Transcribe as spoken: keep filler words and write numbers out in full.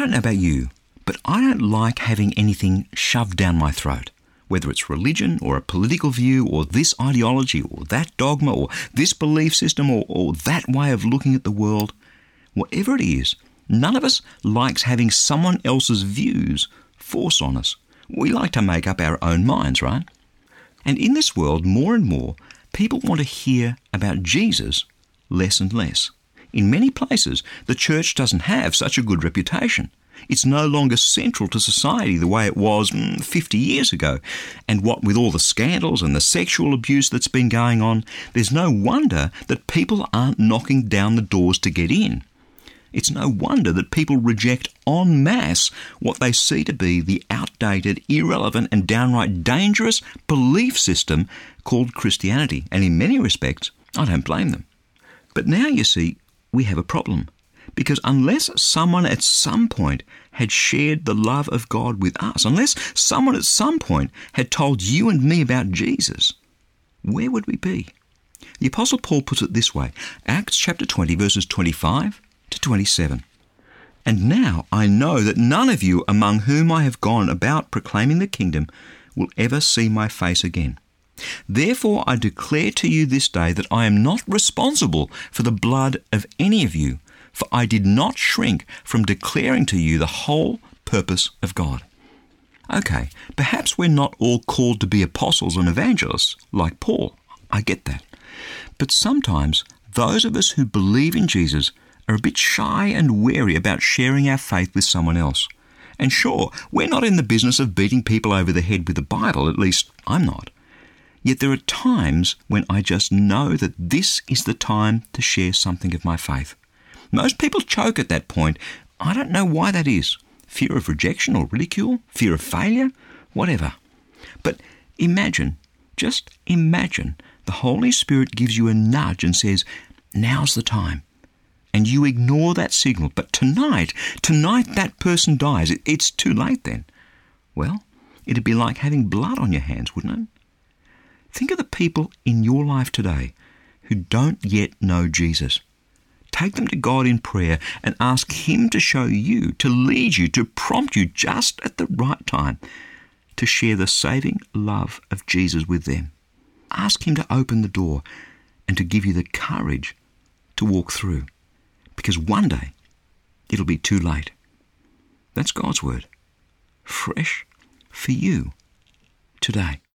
don't know about you, but I don't like having anything shoved down my throat, whether it's religion or a political view or this ideology or that dogma or this belief system or, or that way of looking at the world. Whatever it is, none of us likes having someone else's views forced on us. We like to make up our own minds, right? And in this world, more and more, people want to hear about Jesus less and less. In many places, the church doesn't have such a good reputation. It's no longer central to society the way it was mm, fifty years ago. And what with all the scandals and the sexual abuse that's been going on, there's no wonder that people aren't knocking down the doors to get in. It's no wonder that people reject en masse what they see to be the outdated, irrelevant and downright dangerous belief system called Christianity. And in many respects, I don't blame them. But now, you see, we have a problem. Because unless someone at some point had shared the love of God with us, unless someone at some point had told you and me about Jesus, where would we be? The Apostle Paul puts it this way, Acts chapter twenty, verses twenty-five to twenty-seven. And now I know that none of you among whom I have gone about proclaiming the kingdom will ever see my face again. Therefore I declare to you this day that I am not responsible for the blood of any of you, for I did not shrink from declaring to you the whole purpose of God. Okay, perhaps we're not all called to be apostles and evangelists like Paul. I get that. But sometimes those of us who believe in Jesus are a bit shy and wary about sharing our faith with someone else. And sure, we're not in the business of beating people over the head with the Bible, at least I'm not. Yet there are times when I just know that this is the time to share something of my faith. Most people choke at that point. I don't know why that is. Fear of rejection or ridicule? Fear of failure? Whatever. But imagine, just imagine, the Holy Spirit gives you a nudge and says, now's the time. And you ignore that signal. But tonight, tonight that person dies. It, it's too late then. Well, it'd be like having blood on your hands, wouldn't it? Think of the people in your life today who don't yet know Jesus. Take them to God in prayer and ask Him to show you, to lead you, to prompt you just at the right time to share the saving love of Jesus with them. Ask Him to open the door and to give you the courage to walk through, because one day it'll be too late. That's God's word, fresh for you today.